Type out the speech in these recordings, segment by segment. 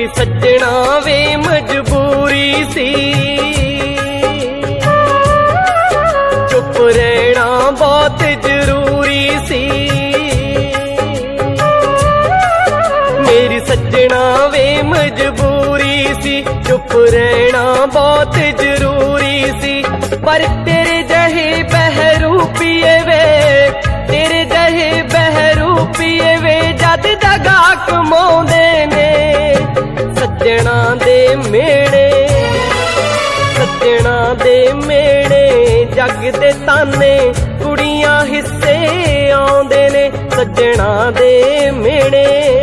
सज्जणा वे मजबूरी सी, चुप रहना बहुत जरूरी सी। मेरी सज्जणा वे मजबूरी सी, चुप रहना बहुत जरूरी सी। पर तेरे जहे बहरू पिए वे, तेरे जहे बहरू पिए वे जद दगा कमाउंदे ने। सज्जणा दे मेड़े, सज्जणा दे मेड़े जग दे ताने कुड़ियां हिस्से आउंदे ने। सज्जणा दे मेड़े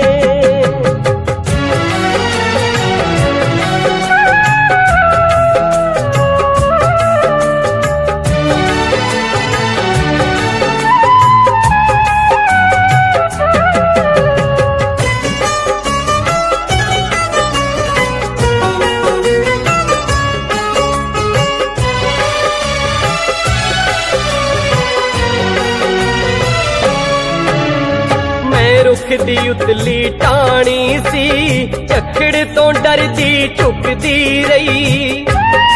रुख दी उतली टाणी सी, झक्खड़ तो डरदी झुकदी रही।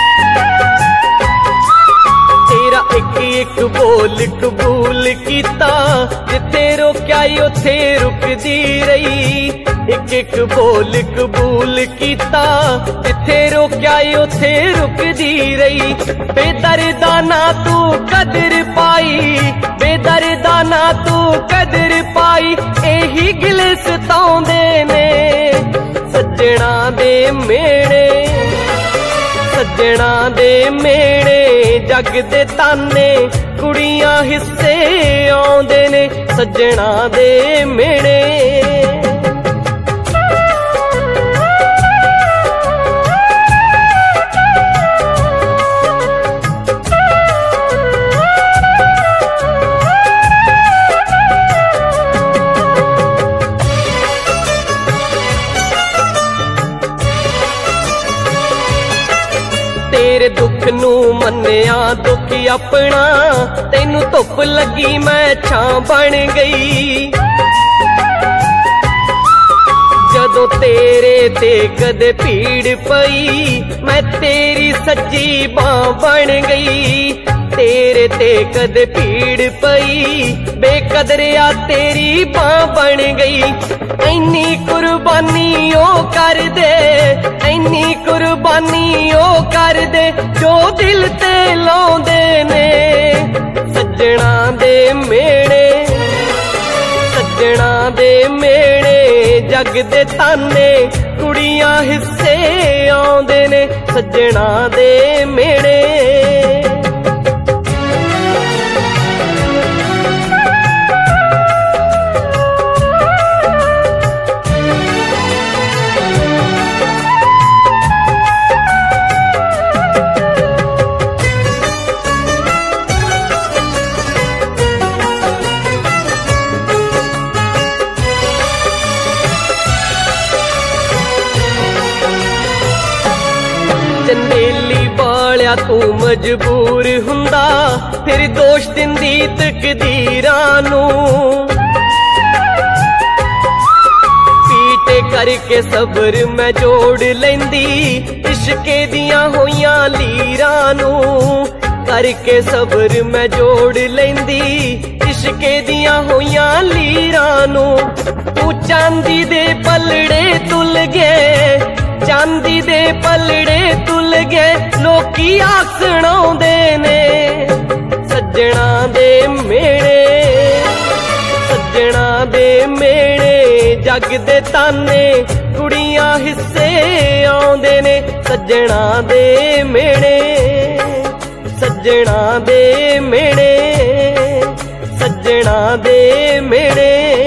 तेरा एक एक बोल कबूल कीता, जिथे रोक्या उथे रुकदी रही। एक एक बोल कबूल कीता, जिथे रोक्या उथे रुकदी रही। बेदर्दा ना तू कदर पाई, बेदर्दा ना तू कदर पाई, एही गिल सताउंदे ने। सज्जणा दे मेड़े, सज्जणा दे मेड़े जग दे ताने कुड़ियां हिस्से आउंदे ने। सज्जणा दे मेड़े तेरे दुख नू मन्निया दुख अपना, तेनू धुप लगी मैं छां बन गई। जदों तेरे ते कदे भीड़ पई, मैं तेरी सज्जी बां बन गई। तेरे ते कदे भीड़ पई, बेकदरिया तेरी बां बन गई। इन्नी कुर्बानी ओ कर दे, इन्नी कुर्बानी ओ कर दे, जो दिल ते लाउंदे ने। सज्जणा दे मेड़े, सज्जणा दे मेड़े जग दे ताने कुड़ियां हिस्से आउंदे ने। सज्जणा दे मेड़े चंदेली वालिया तू मजबूर हुंदा, फिर दोष दिंदी तकदीरां नू। पीटे करके सबर मैं जोड़ लैंदी, इश्के दियां होइयां लीरां नू। करके सबर मैं जोड़ लैंदी, इश्के दियां होइयां लीरां नू। तू चांदी दे पलड़े तुल गए, चांदी दे पलड़े तुल गए, लोकी आख सुनाउंदे ने। सज्जणा दे मेड़े, सज्जणा दे मेड़े जग दे ताने कुड़ियां हिस्से आउंदे ने। सज्जणा दे मेड़े, सज्जणा दे मेड़े, सज्जणा दे मेड़े।